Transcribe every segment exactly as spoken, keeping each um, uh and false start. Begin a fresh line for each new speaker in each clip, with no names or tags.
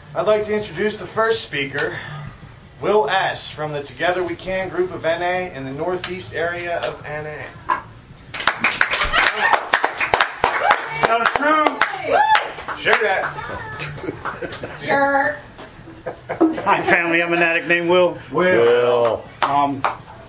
I'd like to introduce the first speaker, Will S. from the Together We Can group of N A in the northeast area of N A.
That was true.
Sugar that.
Sure. Hi, family. I'm an addict named Will.
Will.
Will.
Um,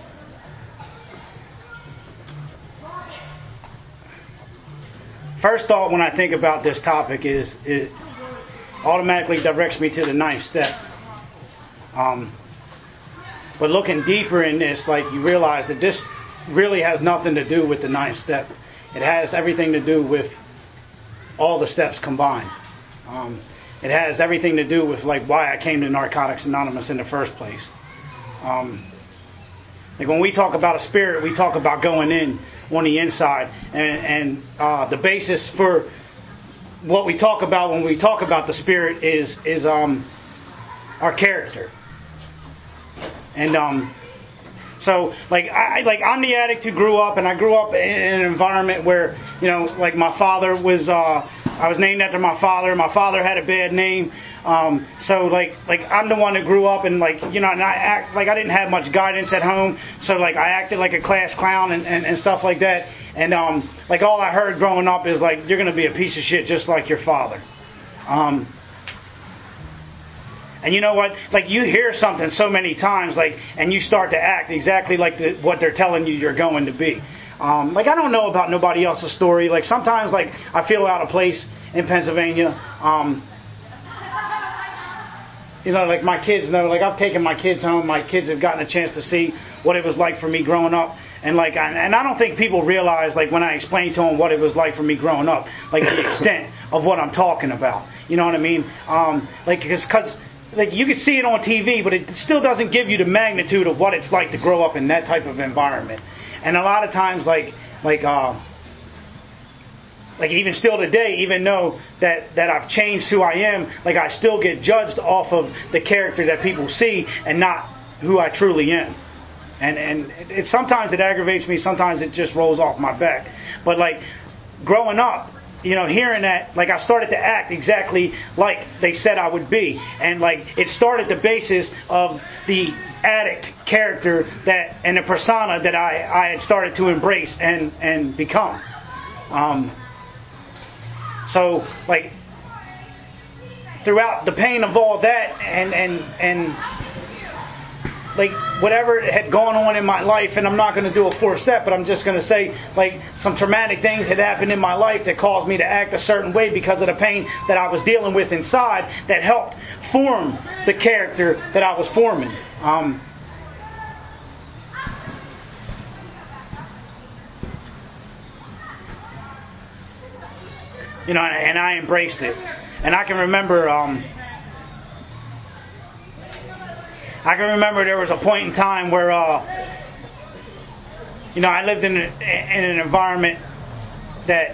first thought when I think about this topic is it automatically directs me to the ninth step. Um, but looking deeper in this, like you realize that this really has nothing to do with the ninth step. It has everything to do with all the steps combined. Um, it has everything to do with like why I came to Narcotics Anonymous in the first place. Um, like when we talk about a spirit, we talk about going in on the inside, and, and uh, the basis for what we talk about when we talk about the spirit is is um, our character. And um, so, like I like I'm the addict who grew up, and I grew up in an environment where, you know, like my father was. Uh, I was named after my father. My father had a bad name, um, so like like I'm the one that grew up, and like you know, and I act like I didn't have much guidance at home, so like I acted like a class clown and, and, and stuff like that. And um, like all I heard growing up is like you're gonna be a piece of shit just like your father. Um, And you know what? Like you hear something so many times, like, and you start to act exactly like the, what they're telling you you're going to be. Um, like I don't know about nobody else's story. Like sometimes, like I feel out of place in Pennsylvania. Um, you know, like my kids know. Like I've taken my kids home. My kids have gotten a chance to see what it was like for me growing up. And like, I, and I don't think people realize, like when I explain to them what it was like for me growing up, like the extent of what I'm talking about. You know what I mean? Um, like because. Like you can see it on T V, but it still doesn't give you the magnitude of what it's like to grow up in that type of environment. And a lot of times, like like uh, like even still today, even though that, that I've changed who I am, like I still get judged off of the character that people see and not who I truly am. And and it, it sometimes it aggravates me, sometimes it just rolls off my back. But like growing up, you know, hearing that, like I started to act exactly like they said I would be. And like it started the basis of the addict character that and the persona that I, I had started to embrace and, and become. Um, so like throughout the pain of all that and and and like whatever had gone on in my life, and I'm not going to do a fourth step, but I'm just going to say like some traumatic things had happened in my life that caused me to act a certain way because of the pain that I was dealing with inside that helped form the character that I was forming. Um, you know, and I embraced it. And I can remember... Um, I can remember there was a point in time where, uh, you know, I lived in, a, in an environment that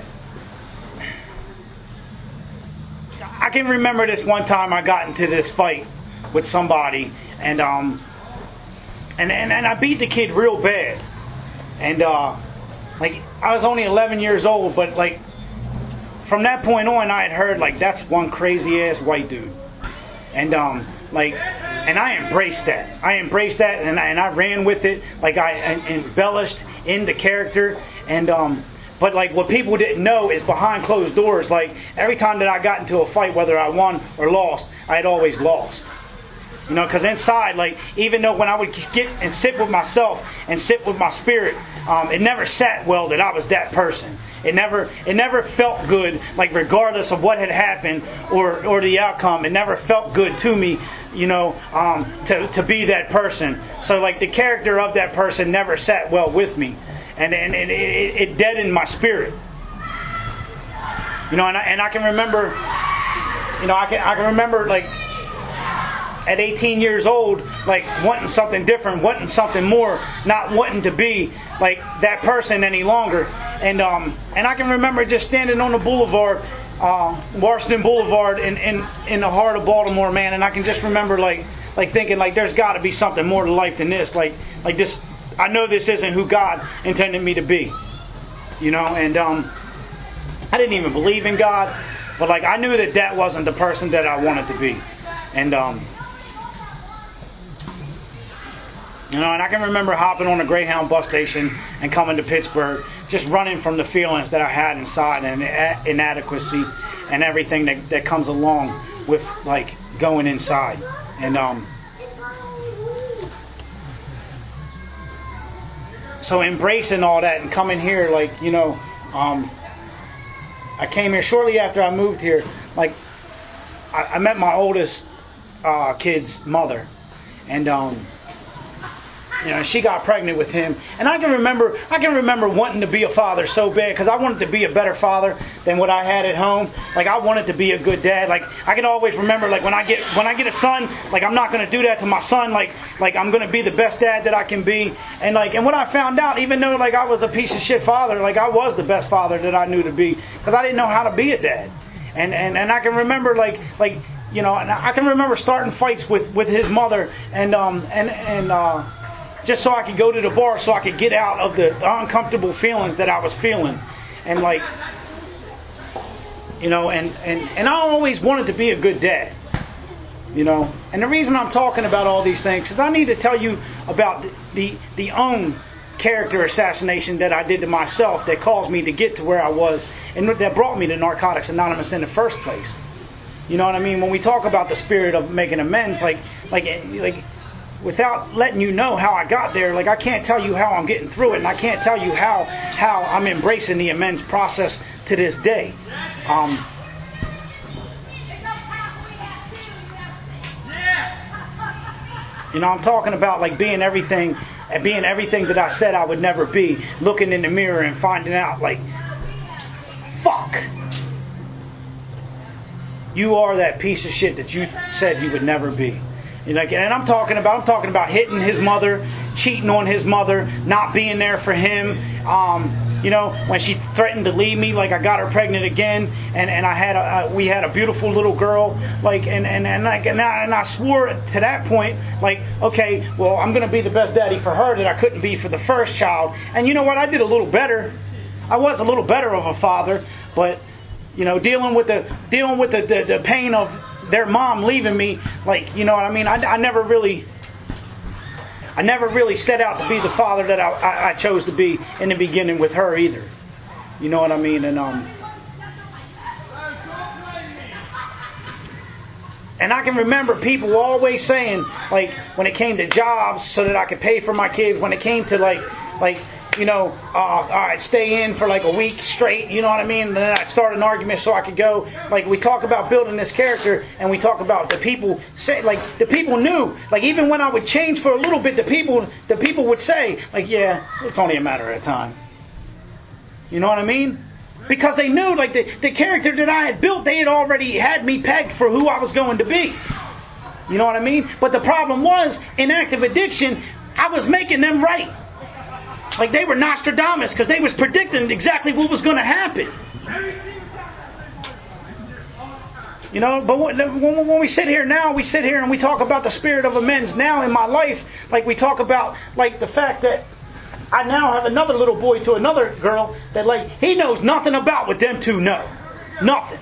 I can remember this one time I got into this fight with somebody, and um, and and, and I beat the kid real bad, and uh, like I was only eleven years old, but like from that point on, I had heard like that's one crazy ass white dude, and um, like. And I embraced that. I embraced that, and I, and I ran with it. Like I, I embellished in the character, and um, but like what people didn't know is behind closed doors. Like every time that I got into a fight, whether I won or lost, I had always lost. You know, because inside, like even though when I would get and sit with myself and sit with my spirit, um, it never sat well that I was that person. It never, it never felt good. Like regardless of what had happened or or the outcome, it never felt good to me. You know, um, to to be that person. So like the character of that person never sat well with me, and and, and it, it deadened my spirit. You know, and I and I can remember, you know, I can I can remember like at eighteen years old, like wanting something different, wanting something more, not wanting to be like that person any longer. And um and I can remember just standing on the boulevard. Uh, Washington Boulevard in, in, in the heart of Baltimore, man, and I can just remember like like thinking like there's got to be something more to life than this. Like like this, I know this isn't who God intended me to be, you know. And um, I didn't even believe in God, but like I knew that that wasn't the person that I wanted to be. And um, you know, and I can remember hopping on a Greyhound bus station and coming to Pittsburgh, just running from the feelings that I had inside and inadequacy and everything that, that comes along with like going inside. And um, so embracing all that and coming here, like, you know, um, I came here shortly after I moved here. Like, I, I met my oldest uh, kid's mother, and um, you know, she got pregnant with him, and I can remember, I can remember wanting to be a father so bad because I wanted to be a better father than what I had at home. Like, I wanted to be a good dad. Like, I can always remember, like when I get when I get a son, like I'm not going to do that to my son. Like, like I'm going to be the best dad that I can be. And like, and what I found out, even though like I was a piece of shit father, like I was the best father that I knew to be because I didn't know how to be a dad. And and and I can remember like like you know, and I can remember starting fights with with his mother and um and and uh. just so I could go to the bar so I could get out of the uncomfortable feelings that I was feeling. And like, you know, and, and, and I always wanted to be a good dad. You know, and the reason I'm talking about all these things is I need to tell you about the, the, the own character assassination that I did to myself that caused me to get to where I was and that brought me to Narcotics Anonymous in the first place. You know what I mean? When we talk about the spirit of making amends, like, like, like, without letting you know how I got there, like I can't tell you how I'm getting through it, and I can't tell you how how I'm embracing the amends process to this day. Um, you know, I'm talking about like being everything, being everything that I said I would never be. Looking in the mirror and finding out, like, fuck, you are that piece of shit that you said you would never be. You know, and I'm talking about I'm talking about hitting his mother, cheating on his mother, not being there for him. Um, you know, when she threatened to leave me, like I got her pregnant again, and, and I had a, uh, we had a beautiful little girl, like and and and, like, and, I, and I swore to that point, like, okay, well, I'm going to be the best daddy for her that I couldn't be for the first child. And you know what? I did a little better. I was a little better of a father, but you know, dealing with the dealing with the, the, the pain of their mom leaving me, like, you know what I mean? I, I never really, I never really set out to be the father that I, I, I chose to be in the beginning with her either. You know what I mean? And um, and I can remember people always saying, like, when it came to jobs so that I could pay for my kids, when it came to like, like. You know, uh, all right, stay in for like a week straight, you know what I mean? And then I'd start an argument so I could go. Like, we talk about building this character, and we talk about the people say, like, the people knew. Like, even when I would change for a little bit, the people, the people would say, like, yeah, it's only a matter of time. You know what I mean? Because they knew, like, the, the character that I had built, they had already had me pegged for who I was going to be. You know what I mean? But the problem was, in active addiction, I was making them right. Like they were Nostradamus because they was predicting exactly what was going to happen. You know, but when we sit here now, we sit here and we talk about the spirit of amends now in my life. Like we talk about like the fact that I now have another little boy to another girl that like he knows nothing about what them two know. Nothing.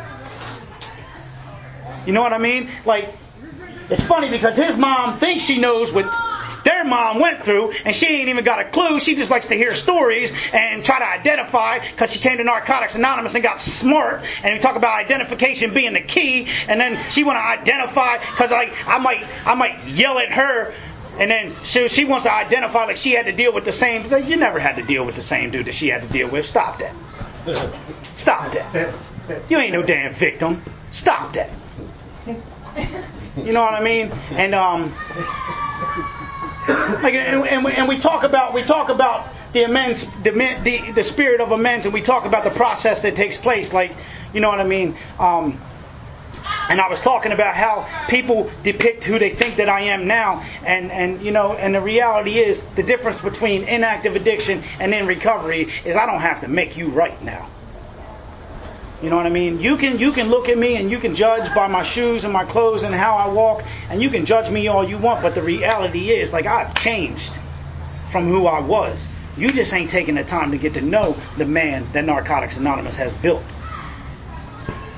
You know what I mean? Like, it's funny because his mom thinks she knows what their mom went through, and she ain't even got a clue. She just likes to hear stories and try to identify because she came to Narcotics Anonymous and got smart. And we talk about identification being the key, and then she want to identify because like I might I might yell at her, and then she she wants to identify like she had to deal with the same. You never had to deal with the same dude that she had to deal with. Stop that. Stop that. You ain't no damn victim. Stop that. You know what I mean? And um. Like, and, and, we, and we talk about we talk about the amends, the, the the spirit of amends, and we talk about the process that takes place. Like, you know what I mean? Um, and I was talking about how people depict who they think that I am now, and and you know, and the reality is the difference between inactive addiction and in recovery is I don't have to make you right now. You know what I mean? You can you can look at me and you can judge by my shoes and my clothes and how I walk, and you can judge me all you want, but the reality is, like, I've changed from who I was. You just ain't taking the time to get to know the man that Narcotics Anonymous has built.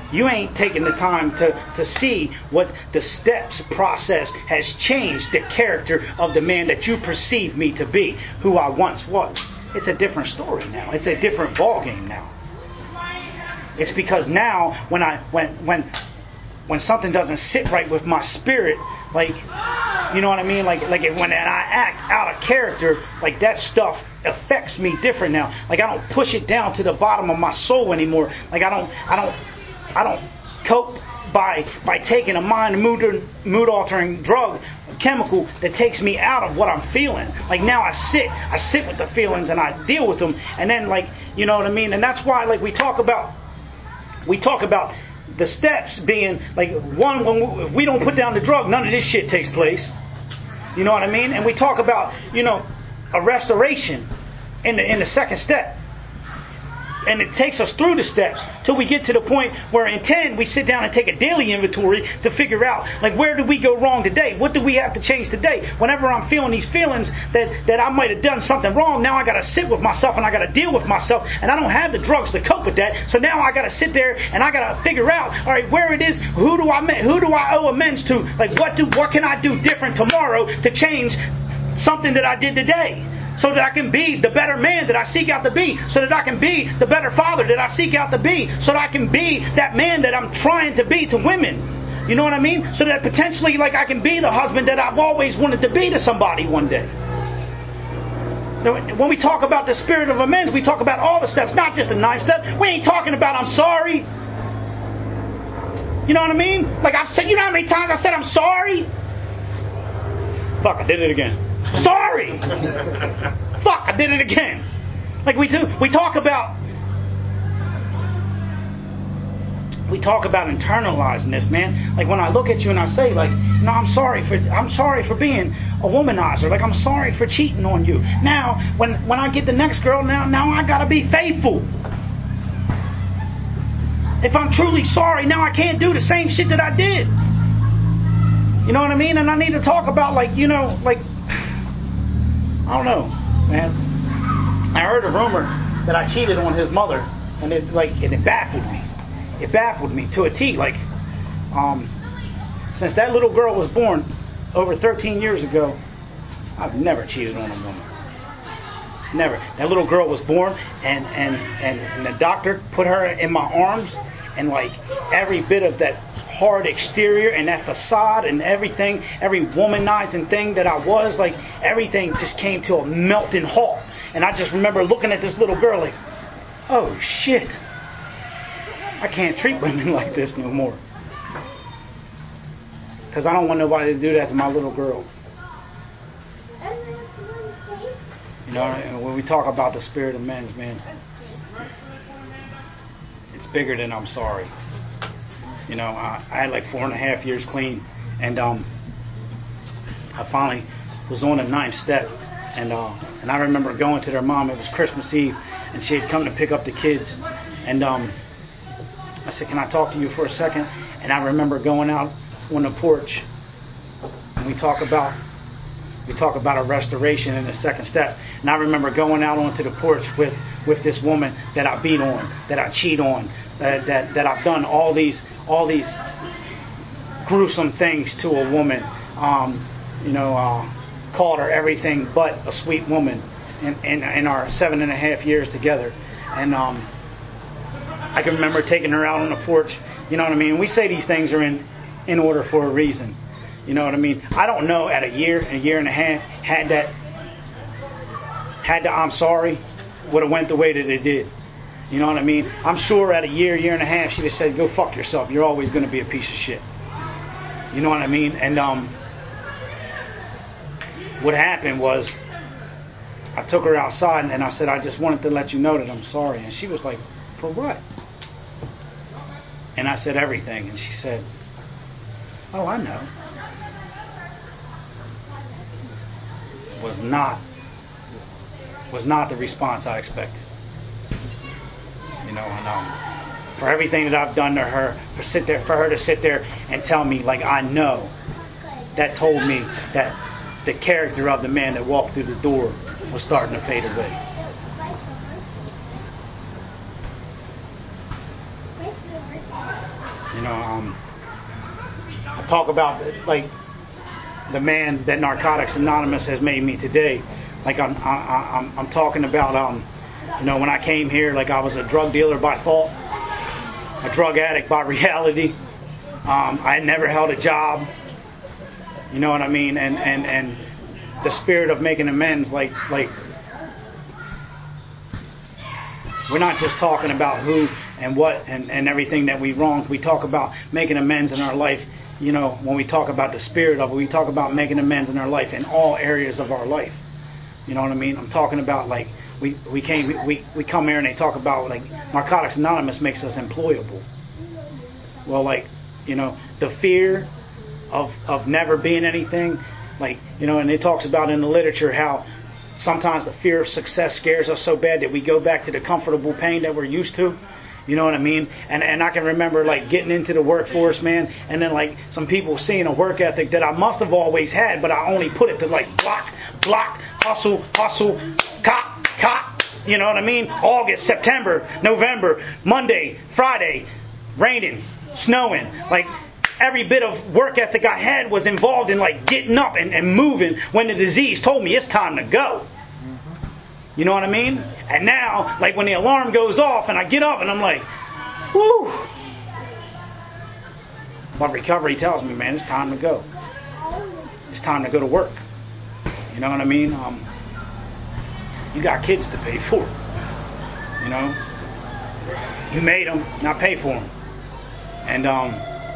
you ain't taking the time to, to see what the steps process has changed the character of the man that you perceive me to be, who I once was. It's a different story now. It's a different ballgame now. It's because now when I when when when something doesn't sit right with my spirit, like, you know what I mean? Like like when I act out of character, like that stuff affects me different now. Like I don't push it down to the bottom of my soul anymore. Like I don't I don't I don't cope by by taking a mind mood mood altering drug, chemical that takes me out of what I'm feeling. Like now I sit I sit with the feelings and I deal with them, and then like, you know what I mean? And that's why like we talk about we talk about the steps being like, one, when we, if we don't put down the drug, none of this shit takes place. You know what I mean? And we talk about, you know, a restoration in the in the second step. And it takes us through the steps till we get to the point where in ten we sit down and take a daily inventory to figure out, like, where did we go wrong today? What do we have to change today? Whenever I'm feeling these feelings that, that I might have done something wrong, now I got to sit with myself and I got to deal with myself, and I don't have the drugs to cope with that. So now I got to sit there and I got to figure out, all right, where it is, who do I who do I owe amends to? Like, what do what can I do different tomorrow to change something that I did today? So that I can be the better man that I seek out to be. So that I can be the better father that I seek out to be. So that I can be that man that I'm trying to be to women. You know what I mean? So that potentially, like, I can be the husband that I've always wanted to be to somebody one day. When we talk about the spirit of amends, we talk about all the steps, not just the ninth step. We ain't talking about I'm sorry. You know what I mean? Like I've said, you know how many times I said I'm sorry? Fuck, I did it again. Sorry. Fuck, I did it again. Like we do, we talk about, we talk about internalizing this, man. Like when I look at you and I say, like, no, I'm sorry for, I'm sorry for being a womanizer. Like I'm sorry for cheating on you. Now, when when I get the next girl, now now I gotta be faithful. If I'm truly sorry, now I can't do the same shit that I did. You know what I mean? And I need to talk about, like, you know, like, I don't know, man. I heard a rumor that I cheated on his mother, and it like and it baffled me. It baffled me to a T. Like, um, since that little girl was born over thirteen years ago, I've never cheated on a woman. Never. That little girl was born, and and and, and the doctor put her in my arms, and like every bit of that hard exterior and that facade and everything, every womanizing thing that I was, like everything just came to a melting halt. And I just remember looking at this little girl like, oh shit, I can't treat women like this no more. Because I don't want nobody to do that to my little girl. You know, and when we talk about the spirit of men's, man, it's bigger than I'm sorry. You know, I, I had like four and a half years clean, and um, I finally was on the ninth step, and uh, and I remember going to their mom. It was Christmas Eve, and she had come to pick up the kids, and um, I said, "Can I talk to you for a second?" And I remember going out on the porch, and we talk about we talk about a restoration in the second step, and I remember going out onto the porch with with this woman that I beat on, that I cheat on, that that, that I've done all these. all these gruesome things to a woman, um, you know, uh, called her everything but a sweet woman in, in, in our seven and a half years together. And um, I can remember taking her out on the porch, you know what I mean? We say these things are in, in order for a reason, you know what I mean? I don't know at a year, a year and a half, had that, had the I'm sorry, would have went the way that it did. You know what I mean? I'm sure at a year, year and a half, she'd have said, go fuck yourself. You're always going to be a piece of shit. You know what I mean? And um, what happened was, I took her outside and I said, I just wanted to let you know that I'm sorry. And she was like, for what? And I said, everything. And she said, oh, I know. Was not, was not the response I expected. You know, and um, for everything that I've done to her, for sit there, for her to sit there and tell me, like, I know, that told me that the character of the man that walked through the door was starting to fade away. know, um, I talk about like the man that Narcotics Anonymous has made me today. Like I'm, I, I'm, I'm talking about, um, you know, when I came here, like I was a drug dealer by thought, a drug addict by reality. Um, I had never held a job. You know what I mean? And and and the spirit of making amends, like like we're not just talking about who and what and, and everything that we wronged. We talk about making amends in our life. You know, when we talk about the spirit of it, we talk about making amends in our life in all areas of our life. You know what I mean? I'm talking about like we we came we we come here and they talk about like Narcotics Anonymous makes us employable. Well, like, you know, the fear of of never being anything, like, you know, and it talks about in the literature how sometimes the fear of success scares us so bad that we go back to the comfortable pain that we're used to. You know what I mean? And and I can remember like getting into the workforce, man, and then like some people seeing a work ethic that I must have always had, but I only put it to like block, block, hustle, hustle, cop, cop. You know what I mean? August, September, November, Monday, Friday, raining, snowing, like every bit of work ethic I had was involved in like getting up and, and moving when the disease told me it's time to go. You know what I mean? And now, like when the alarm goes off and I get up and I'm like, whoo. But recovery tells me, man, it's time to go. It's time to go to work. You know what I mean? Um, you got kids to pay for. You know? You made them, now pay for them. And um,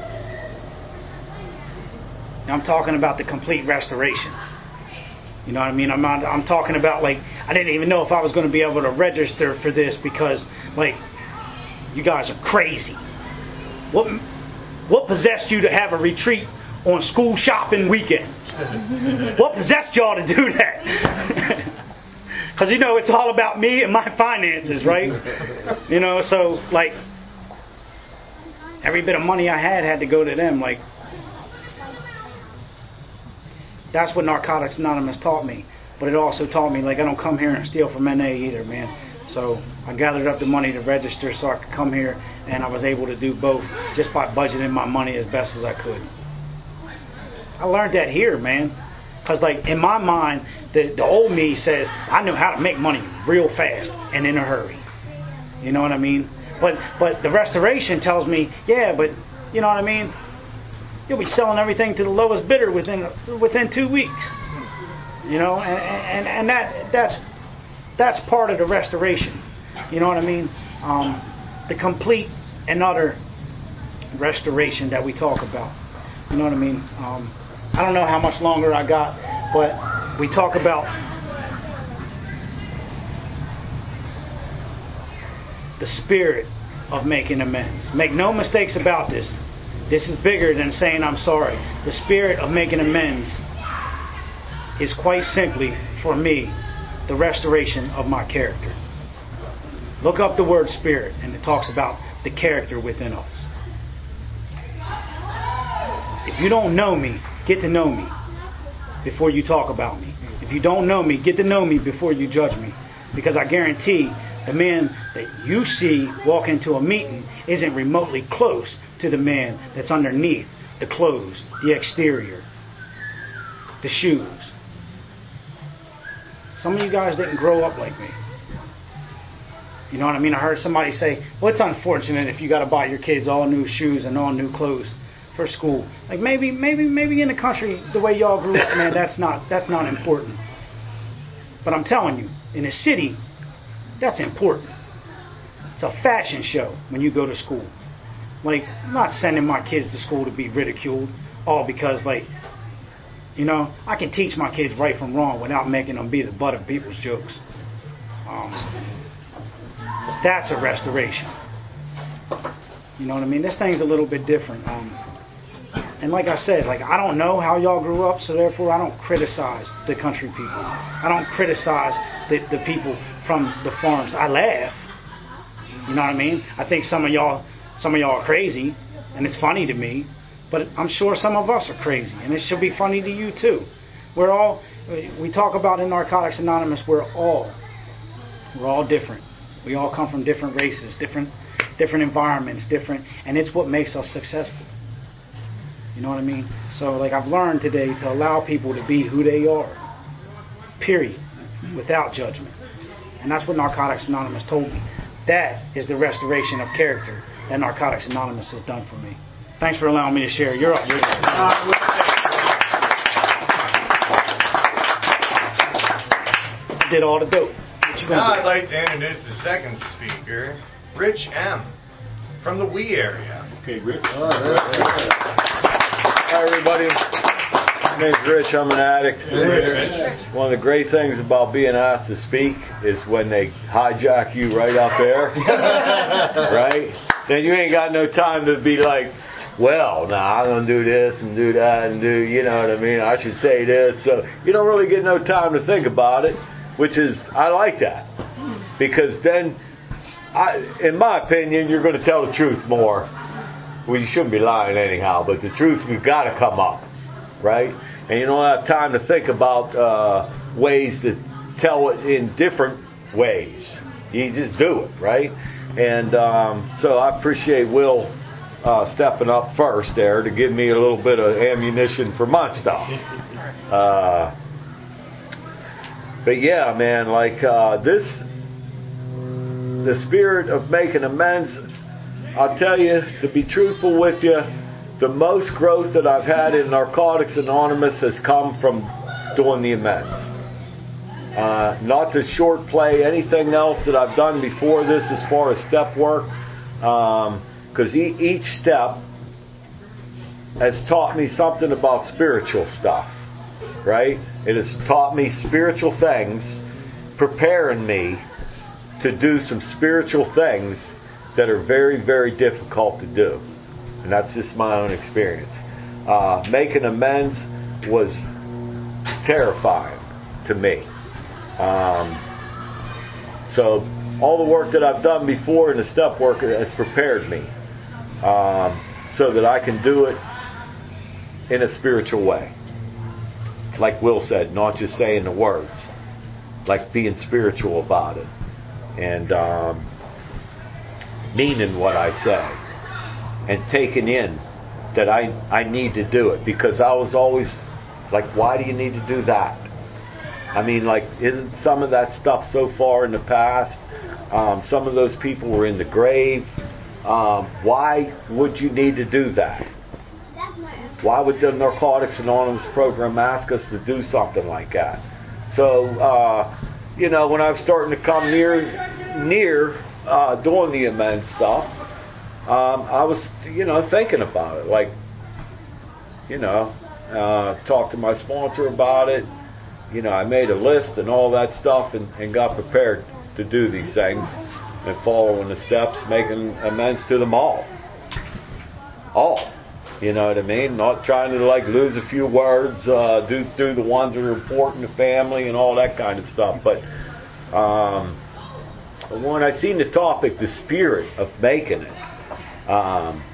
I'm talking about the complete restoration. You know what I mean? I'm not, I'm talking about like I didn't even know if I was going to be able to register for this because like you guys are crazy. What what possessed you to have a retreat on school shopping weekend? What possessed y'all to do that? Because you know it's all about me and my finances, right? You know, so like every bit of money I had had to go to them. Like that's what Narcotics Anonymous taught me. But it also taught me, like, I don't come here and steal from N A either, man. So I gathered up the money to register so I could come here, and I was able to do both just by budgeting my money as best as I could. I learned that here, man. Because, like, in my mind, the, the old me says, I know how to make money real fast and in a hurry. You know what I mean? But but the restoration tells me, yeah, but, you know what I mean? You'll be selling everything to the lowest bidder within within two weeks, you know, and and, and that that's that's part of the restoration. You know what I mean? Um, the complete and utter restoration that we talk about. You know what I mean? Um, I don't know how much longer I got, but we talk about the spirit of making amends. Make no mistakes about this. This is bigger than saying I'm sorry. The spirit of making amends is quite simply, for me, the restoration of my character. Look up the word spirit, and it talks about the character within us. If you don't know me, get to know me before you talk about me. If you don't know me, get to know me before you judge me. Because I guarantee the man that you see walk into a meeting isn't remotely close to the man that's underneath the clothes, the exterior, the shoes. Some of you guys didn't grow up like me. You know what I mean? I heard somebody say, well, it's unfortunate if you got to buy your kids all new shoes and all new clothes for school. Like maybe, maybe, maybe in the country, the way y'all grew up, man, that's not that's not important. But I'm telling you, in the city, that's important. It's a fashion show when you go to school. Like, I'm not sending my kids to school to be ridiculed, all because, like, you know, I can teach my kids right from wrong without making them be the butt of people's jokes. Um, that's a restoration. You know what I mean? This thing's a little bit different. Um, and like I said, like I don't know how y'all grew up, so therefore I don't criticize the country people. I don't criticize the, the people from the farms. I laugh. You know what I mean? I think some of y'all, some of y'all are crazy, and it's funny to me. But I'm sure some of us are crazy, and it should be funny to you too. We're all, we talk about in Narcotics Anonymous, we're all, we're all different. We all come from different races, different different environments, different, and it's what makes us successful. You know what I mean? So, like, I've learned today to allow people to be who they are, period, without judgment. And that's what Narcotics Anonymous told me. That is the restoration of character that Narcotics Anonymous has done for me. Thanks for allowing me to share. You're up. I did all the dope.
Now I'd like to introduce the second speaker, Rich M. from the Wee area.
Okay, Rich.
Oh, that's it.
Hi, everybody. My name's Rich. I'm an addict.
Rich.
One of the great things about being asked to speak is when they hijack you right up there, right? Then you ain't got no time to be like, well, now I'm going to do this and do that and do, you know what I mean? I should say this. So you don't really get no time to think about it, which is, I like that. Because then, I, in my opinion, you're going to tell the truth more. Well, you shouldn't be lying anyhow, but the truth has got to come up, right? And you don't have time to think about uh, ways to tell it in different ways. You just do it, right? And um, so I appreciate Will uh, stepping up first there to give me a little bit of ammunition for my stuff. Uh, but yeah, man, like uh, this, the spirit of making amends, I'll tell you, to be truthful with you, the most growth that I've had in Narcotics Anonymous has come from doing the amends. Uh, not to short play anything else that I've done before this as far as step work, because um, e- each step has taught me something about spiritual stuff, right? It has taught me spiritual things, preparing me to do some spiritual things that are very, very difficult to do. And that's just my own experience. Uh, making amends was terrifying to me. Um, so all the work that I've done before in the step work has prepared me um, so that I can do it in a spiritual way. Like Will said, not just saying the words, like being spiritual about it and um, meaning what I say and taking in that I, I need to do it, because I was always like, why do you need to do that? I mean, like, isn't some of that stuff so far in the past? Um, some of those people were in the grave. Um, why would you need to do that? Why would the Narcotics Anonymous program ask us to do something like that? So, uh, you know, when I was starting to come near, near uh, doing the amends stuff, um, I was, you know, thinking about it. Like, you know, uh, talked to my sponsor about it. You know, I made a list and all that stuff and, and got prepared to do these things and following the steps, making amends to them all. All. You know what I mean? Not trying to, like, lose a few words, uh, do, do the ones that are important to family and all that kind of stuff. But um, when I seen the topic, the spirit of making it, um,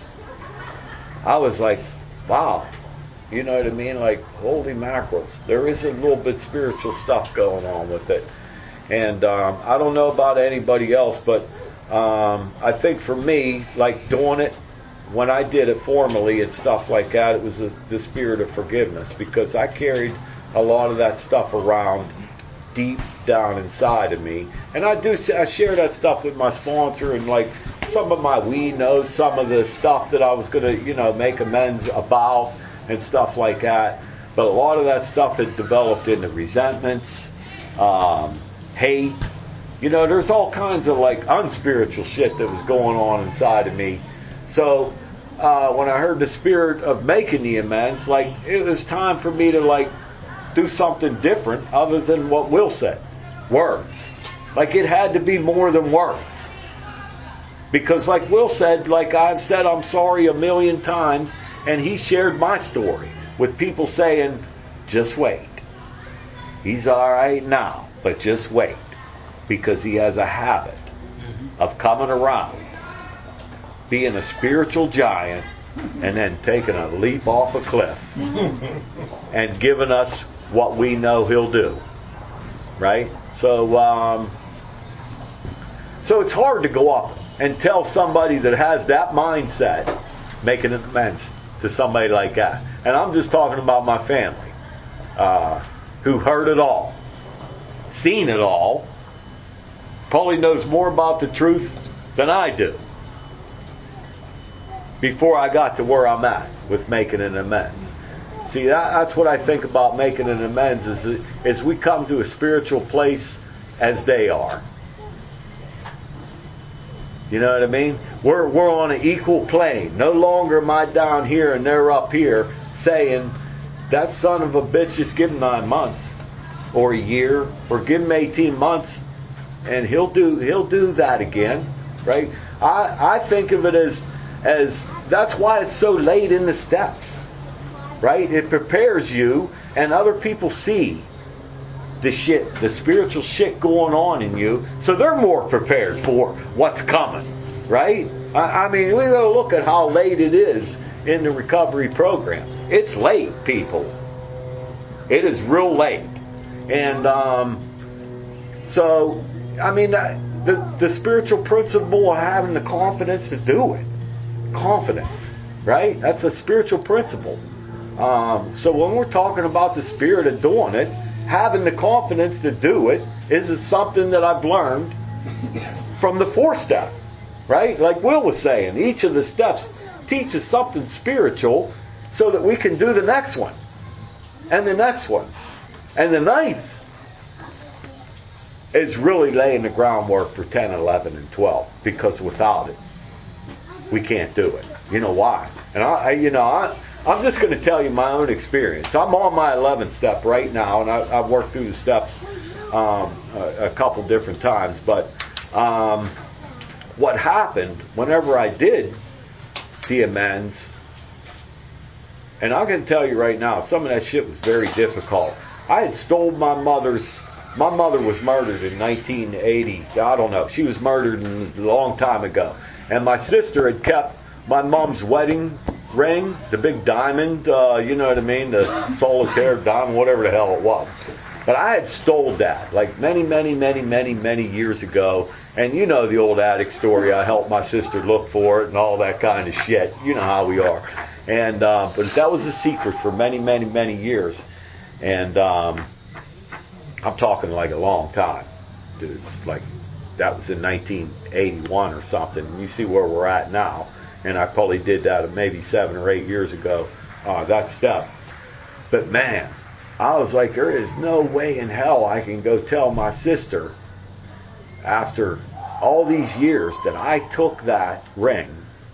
I was like, wow. You know what I mean? Like, holy mackerels. There is a little bit spiritual stuff going on with it. And um, I don't know about anybody else, but um, I think for me, like doing it, when I did it formally and stuff like that, it was a, the spirit of forgiveness, because I carried a lot of that stuff around deep down inside of me. And I do, I share that stuff with my sponsor, and like some of my we knows some of the stuff that I was going to, you know, make amends about and stuff like that. But a lot of that stuff had developed into resentments, um, hate. You know, there's all kinds of like unspiritual shit that was going on inside of me. So uh, when I heard the spirit of making the amends, like, it was time for me to like do something different other than what Will said. Words. Like, it had to be more than words. Because like Will said, like I've said I'm sorry a million times, and he shared my story with people saying, just wait. He's all right now, but just wait. Because he has a habit mm-hmm. of coming around, being a spiritual giant, and then taking a leap off a cliff and giving us what we know he'll do. Right? So, um, so it's hard to go up and tell somebody that has that mindset, making an amends to somebody like that. And I'm just talking about my family, uh, who heard it all, seen it all, probably knows more about the truth than I do, before I got to where I'm at with making an amends. See, that, that's what I think about making an amends, is, is we come to a spiritual place as they are. You know what I mean? We're we're on an equal plane. No longer am I down here and they're up here saying, that son of a bitch, just give him nine months or a year or give him eighteen months and he'll do he'll do that again, right? I I think of it as as that's why it's so late in the steps, right? It prepares you, and other people see the shit, the spiritual shit going on in you, so they're more prepared for what's coming, right? I, I mean, we got to look at how late it is in the recovery program. It's late, people. It is real late, and um, so I mean, the the spiritual principle of having the confidence to do it, confidence, right? That's a spiritual principle. Um, so when we're talking about the spirit of doing it, having the confidence to do it is something that I've learned from the fourth step, right? Like Will was saying, each of the steps teaches something spiritual so that we can do the next one, and the next one. And the ninth is really laying the groundwork for ten, eleven, and twelve, because without it, we can't do it. You know why? And I, I you know, I, I'm just going to tell you my own experience. I'm on my eleventh step right now, and I, I've worked through the steps um, a, a couple different times. But um, what happened whenever I did the amends, and I'm going to tell you right now, some of that shit was very difficult. I had stole my mother's. My mother was murdered in nineteen eighty. I don't know. She was murdered a long time ago, and my sister had kept my mom's wedding ring, the big diamond, uh, you know what I mean, the solitaire diamond, whatever the hell it was. But I had stole that, like many, many, many, many, many years ago. And you know the old addict story. I helped my sister look for it and all that kind of shit. You know how we are. And uh, but that was a secret for many, many, many years. And um, I'm talking like a long time, dude. It's like that was in nineteen eighty-one or something. And you see where we're at now. And I probably did that maybe seven or eight years ago, uh, that step. But man, I was like, there is no way in hell I can go tell my sister after all these years that I took that ring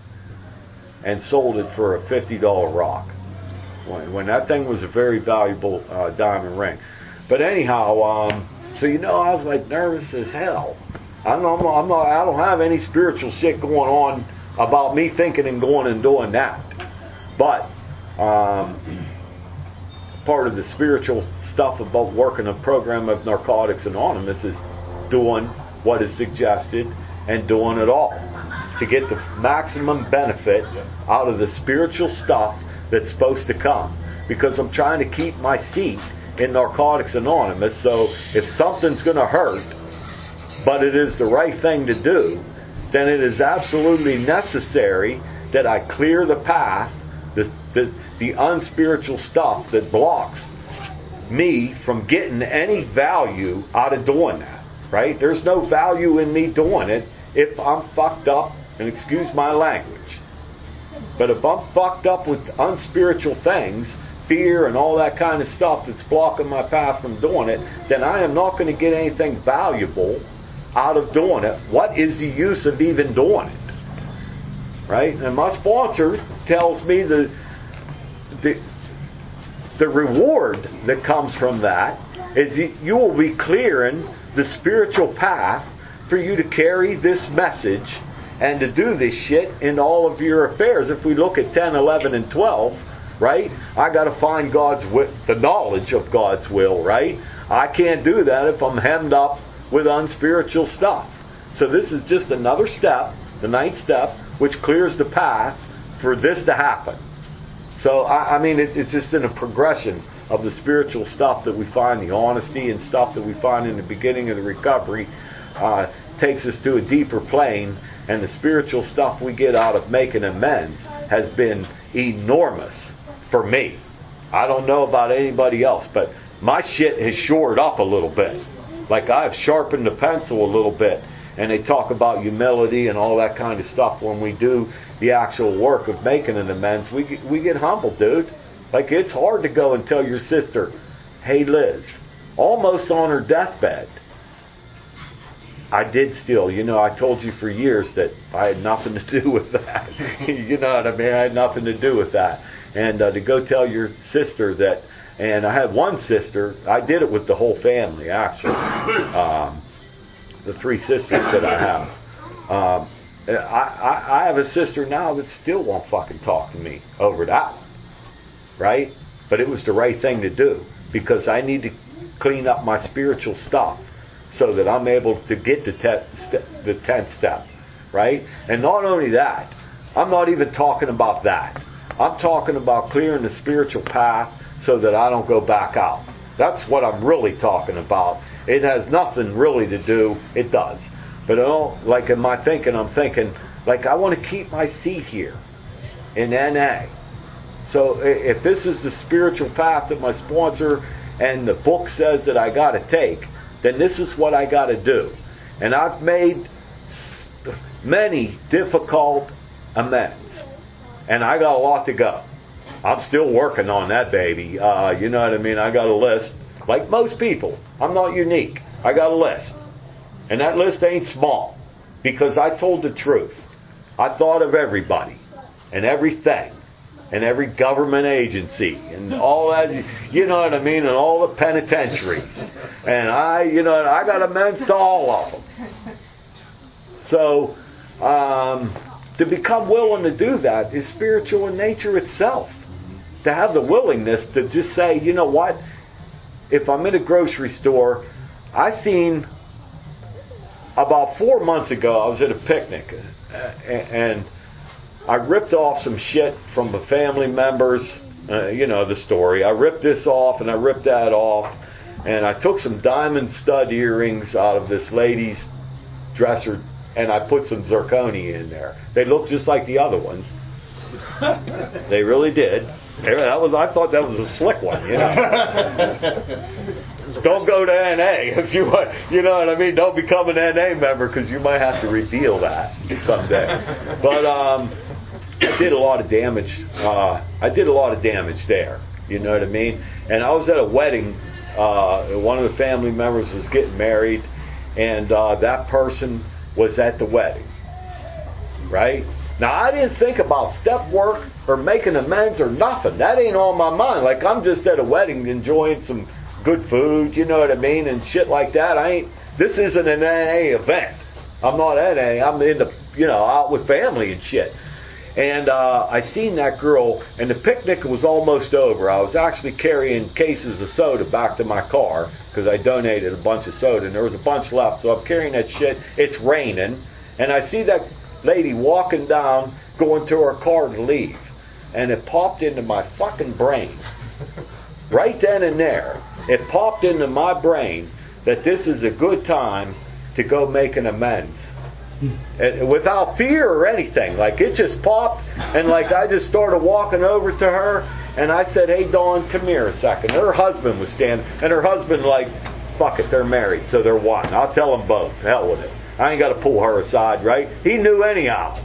and sold it for a fifty dollar rock. When, when that thing was a very valuable uh, diamond ring. But anyhow, um, so you know, I was like nervous as hell. I'm not, I'm not, I don't have any spiritual shit going on about me thinking and going and doing that. But um, part of the spiritual stuff about working a program of Narcotics Anonymous is doing what is suggested and doing it all to get the maximum benefit out of the spiritual stuff that's supposed to come. Because I'm trying to keep my seat in Narcotics Anonymous, so if something's going to hurt, but it is the right thing to do, then it is absolutely necessary that I clear the path, the, the, the unspiritual stuff that blocks me from getting any value out of doing that, right? There's no value in me doing it if I'm fucked up, and excuse my language. But if I'm fucked up with unspiritual things, fear and all that kind of stuff that's blocking my path from doing it, then I am not going to get anything valuable out of doing it. What is the use of even doing it? Right? And my sponsor tells me the the, the reward that comes from that is you, you will be clearing the spiritual path for you to carry this message and to do this shit in all of your affairs. If we look at ten, eleven, and twelve, right? I got to find God's wi- the knowledge of God's will, right? I can't do that if I'm hemmed up with unspiritual stuff. So this is just another step, the ninth step, which clears the path for this to happen. So, I, I mean, it, it's just in a progression of the spiritual stuff that we find, the honesty and stuff that we find in the beginning of the recovery, uh, takes us to a deeper plane, and the spiritual stuff we get out of making amends has been enormous for me. I don't know about anybody else, but my shit has shored up a little bit. Like I've sharpened the pencil a little bit. And they talk about humility and all that kind of stuff when we do the actual work of making an amends. We get, we get humble, dude. Like it's hard to go and tell your sister, hey Liz, almost on her deathbed, I did steal. You know, I told you for years that I had nothing to do with that. You know what I mean? I had nothing to do with that. And uh, to go tell your sister that, and I had one sister, I did it with the whole family actually. Um, the three sisters that I have. Um, I, I, I have a sister now that still won't fucking talk to me over that one. Right? But it was the right thing to do because I need to clean up my spiritual stuff so that I'm able to get the, te- the tenth step. Right? And not only that, I'm not even talking about that. I'm talking about clearing the spiritual path so that I don't go back out. That's what I'm really talking about. It has nothing really to do. It does. But I don't, like in my thinking, I'm thinking, like I want to keep my seat here in N A. So if this is the spiritual path that my sponsor and the book says that I got to take, then this is what I got to do. And I've made many difficult amends. And I got a lot to go. I'm still working on that baby. Uh, you know what I mean? I got a list. Like most people, I'm not unique. I got a list. And that list ain't small. Because I told the truth. I thought of everybody. And everything. And every government agency. And all that. You know what I mean? And all the penitentiaries. And I, you know, I got amends to all of them. So, um, to become willing to do that is spiritual in nature itself. To have the willingness to just say, you know what? If I'm in a grocery store, I seen about four months ago, I was at a picnic and I ripped off some shit from the family members. Uh, you know the story. I ripped this off and I ripped that off, and I took some diamond stud earrings out of this lady's dresser and I put some zirconia in there. They looked just like the other ones. They really did. That was, I thought that was a slick one, you know. Don't go to N A if you want, you know what I mean. Don't become an N A member because you might have to reveal that someday. But um, I did a lot of damage. Uh, I did a lot of damage there. You know what I mean. And I was at a wedding. Uh, one of the family members was getting married, and uh, that person was at the wedding. Right? Now, I didn't think about step work or making amends or nothing. That ain't on my mind. Like, I'm just at a wedding enjoying some good food, you know what I mean, and shit like that. I ain't. This isn't an N A event. I'm not N A. I'm in the, you know, out with family and shit. And uh, I seen that girl, and the picnic was almost over. I was actually carrying cases of soda back to my car because I donated a bunch of soda, and there was a bunch left. So I'm carrying that shit. It's raining, and I see that lady walking down, going to her car to leave. And it popped into my fucking brain. Right then and there, it popped into my brain that this is a good time to go make an amends. And without fear or anything. Like, it just popped, and like I just started walking over to her, and I said, hey, Dawn, come here a second. And her husband was standing, and her husband like, fuck it, they're married, so they're one. I'll tell them both. Hell with it. I ain't got to pull her aside, right? He knew anyhow.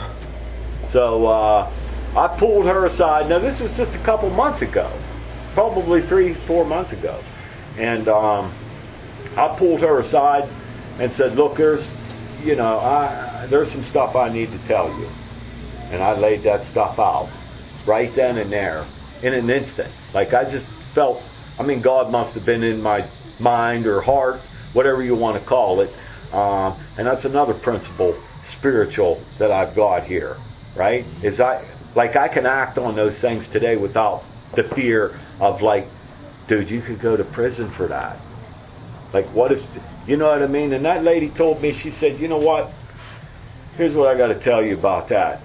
So uh, I pulled her aside. Now, this was just a couple months ago. Probably three, four months ago. And um, I pulled her aside and said, look, there's, you know, I, there's some stuff I need to tell you. And I laid that stuff out right then and there in an instant. Like, I just felt, I mean, God must have been in my mind or heart, whatever you want to call it. Um, and that's another principle, spiritual, that I've got here, right? Is I, like, I can act on those things today without the fear of, like, dude, you could go to prison for that. Like, what if, you know what I mean? And that lady told me, she said, you know what? Here's what I got to tell you about that.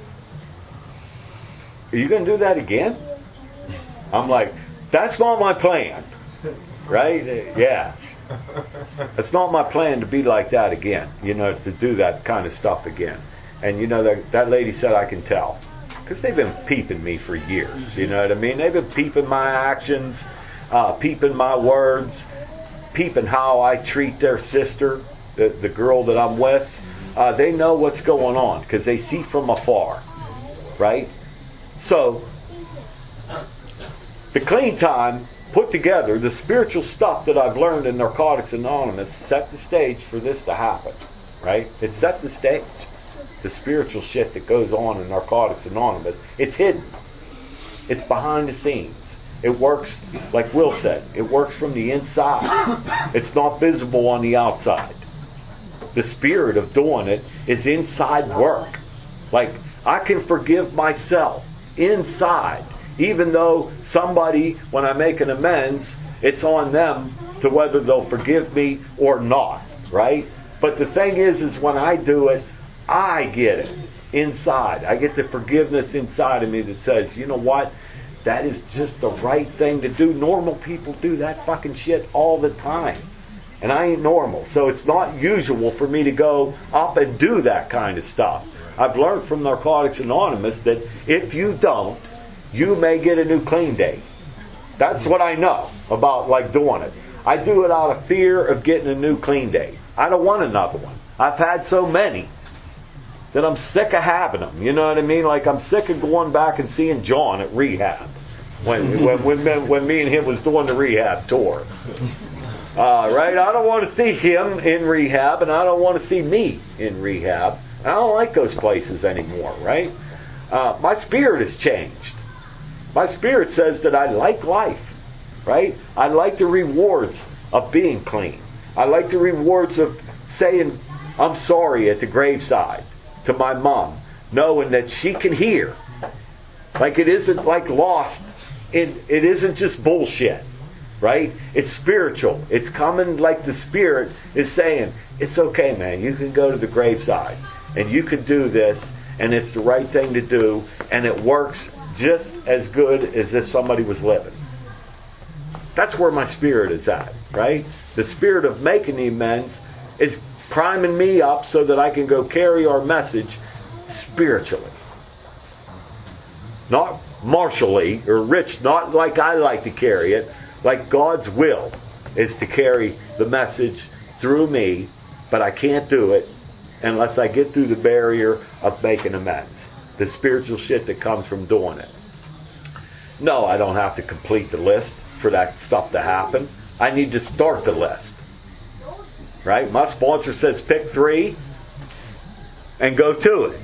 Are you going to do that again? I'm like, that's not my plan. Right? Yeah. It's not my plan to be like that again, you know, to do that kind of stuff again. And, you know, that, that lady said, I can tell. Because they've been peeping me for years, you know what I mean? They've been peeping my actions, uh, peeping my words, peeping how I treat their sister, the, the girl that I'm with. Uh, they know what's going on because they see from afar, right? So, the clean time put together, the spiritual stuff that I've learned in Narcotics Anonymous set the stage for this to happen, right? It set the stage. The spiritual shit that goes on in Narcotics Anonymous, it's hidden. It's behind the scenes. It works, like Will said, it works from the inside. It's not visible on the outside. The spirit of doing it is inside work. Like, I can forgive myself inside, even though somebody, when I make an amends, it's on them to whether they'll forgive me or not, right? But the thing is, is when I do it, I get it inside. I get the forgiveness inside of me that says, you know what? That is just the right thing to do. Normal people do that fucking shit all the time. And I ain't normal. So it's not usual for me to go up and do that kind of stuff. I've learned from Narcotics Anonymous that if you don't, you may get a new clean date. That's what I know about, like, doing it. I do it out of fear of getting a new clean date. I don't want another one. I've had so many that I'm sick of having them. You know what I mean? Like, I'm sick of going back and seeing John at rehab. When when when, when me and him was doing the rehab tour. Uh, right? I don't want to see him in rehab, and I don't want to see me in rehab. I don't like those places anymore, right? Uh, my spirit has changed. My spirit says that I like life, right? I like the rewards of being clean. I like the rewards of saying, I'm sorry at the graveside to my mom, knowing that she can hear. Like, it isn't like lost. It, it isn't just bullshit. Right? It's spiritual. It's coming like the Spirit is saying, it's okay, man. You can go to the graveside and you can do this, and it's the right thing to do, and it works just as good as if somebody was living. That's where my spirit is at, right? The spirit of making the amends is priming me up so that I can go carry our message spiritually. Not martially or rich, not like I like to carry it. Like God's will is to carry the message through me, but I can't do it unless I get through the barrier of making amends. The spiritual shit that comes from doing it. No, I don't have to complete the list for that stuff to happen. I need to start the list. Right? My sponsor says pick three and go to it.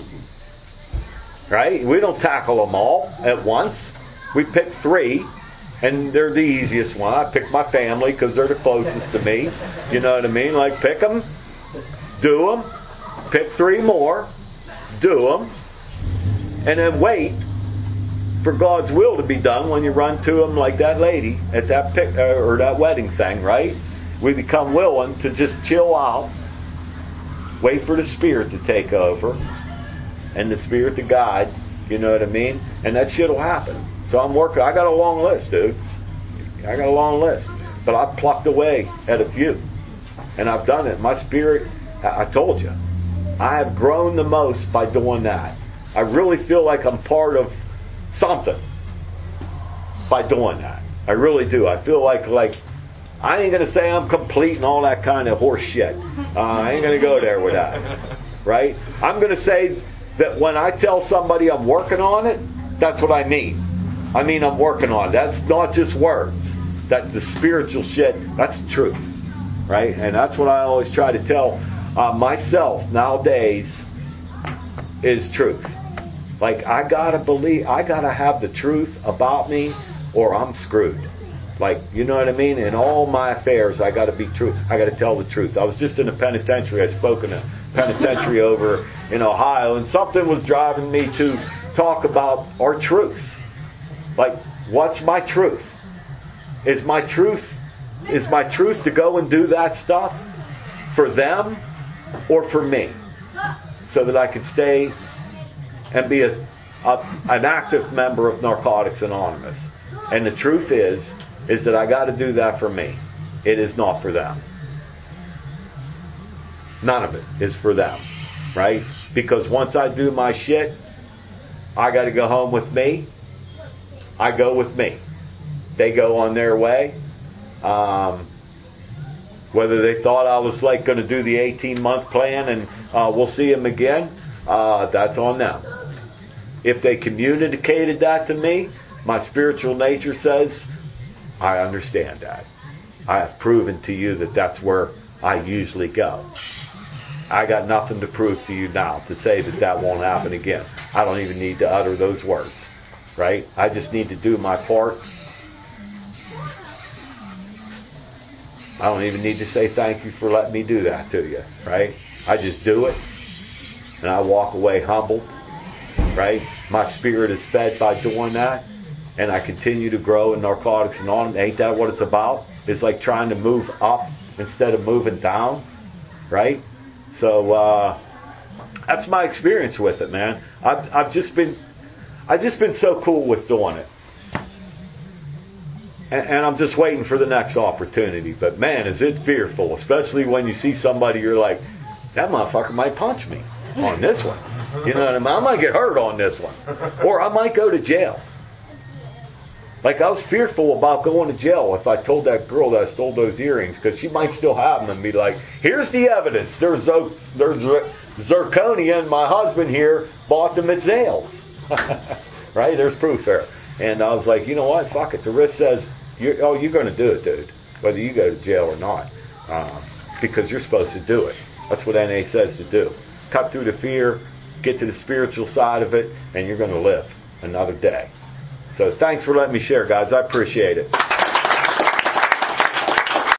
Right? We don't tackle them all at once. We pick three. And they're the easiest one. I pick my family because they're the closest to me. You know what I mean? Like, pick them, do them, pick three more, do them, and then wait for God's will to be done when you run to them like that lady at that pic, uh, or that wedding thing, right? We become willing to just chill out, wait for the Spirit to take over, and the Spirit to guide. You know what I mean? And that shit will happen. So I'm working. I got a long list, dude. I got a long list. But I've plucked away at a few. And I've done it. My spirit, I told you, I have grown the most by doing that. I really feel like I'm part of something by doing that. I really do. I feel like, like I ain't going to say I'm complete and all that kind of horse shit. Uh, I ain't going to go there with that. Right? I'm going to say that when I tell somebody I'm working on it, that's what I mean. I mean, I'm working on it. That's not just words. That's the spiritual shit. That's the truth. Right? And that's what I always try to tell uh, myself nowadays is truth. Like, I gotta believe, I gotta have the truth about me or I'm screwed. Like, you know what I mean? In all my affairs, I gotta be true. I gotta tell the truth. I was just in a penitentiary. I spoke in a penitentiary over in Ohio, and something was driving me to talk about our truths. Like, what's my truth? Is my truth is my truth to go and do that stuff for them or for me? So that I can stay and be a, a an active member of Narcotics Anonymous. And the truth is, is that I got to do that for me. it is not for them. None of it is for them, right? Because once I do my shit, I got to go home with me. I go with me. They go on their way. Um, whether they thought I was like going to do the eighteen month plan and uh, we'll see them again, uh, that's on them. If they communicated that to me, my spiritual nature says, I understand that. I have proven to you that that's where I usually go. I got nothing to prove to you now to say that that won't happen again. I don't even need to utter those words, right? I just need to do my part. I don't even need to say thank you for letting me do that to you, right? I just do it, and I walk away humbled, right? My spirit is fed by doing that, and I continue to grow in Narcotics Anonymous. Ain't that what it's about? It's like trying to move up instead of moving down, right? So uh, that's my experience with it, man. I've I've just been I've just been so cool with doing it, and, and I'm just waiting for the next opportunity. But man, is it fearful, especially when you see somebody you're like, that motherfucker might punch me on this one. You know what I mean? I might get hurt on this one, or I might go to jail. Like, I was fearful about going to jail if I told that girl that I stole those earrings, because she might still have them and be like, here's the evidence. There's zo- there's zirconia, and my husband here bought them at Zales. Right? There's proof there. And I was like, you know what? Fuck it. The risk says, you're, oh, you're going to do it, dude, whether you go to jail or not, um, because you're supposed to do it. That's what N A says to do. Cut through the fear, get to the spiritual side of it, and you're going to live another day. So thanks for letting me share, guys. I appreciate it.